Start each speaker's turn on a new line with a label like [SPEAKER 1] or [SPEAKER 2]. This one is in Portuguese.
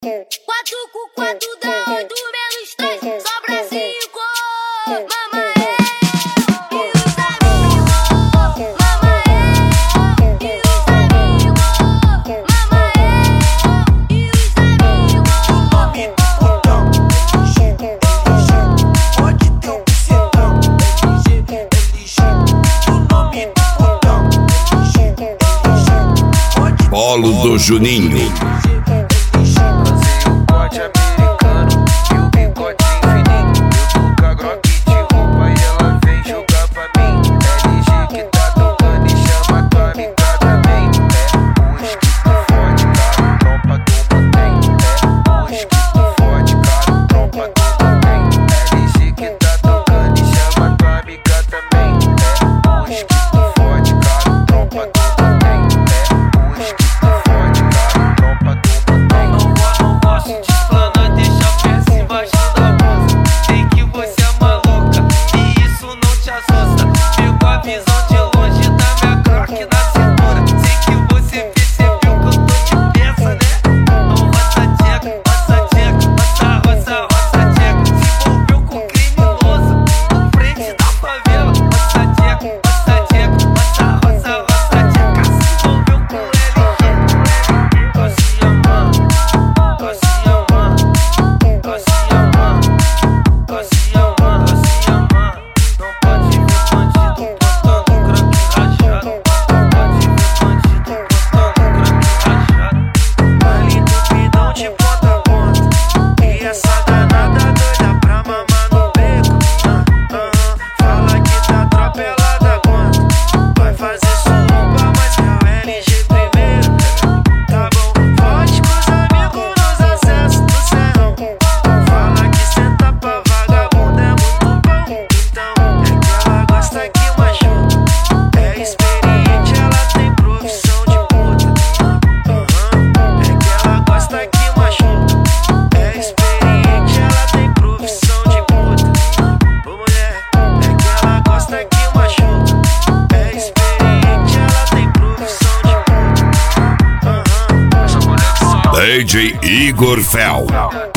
[SPEAKER 1] 4 com 4 dá 8 menos 3, sobra 5. Mama e os amigos. Mama e os amigos. Mama e os amigos.
[SPEAKER 2] O nome do botão pode ter um bucetão. O nome do botão
[SPEAKER 3] Polo do Juninho. DJ Igor Fel.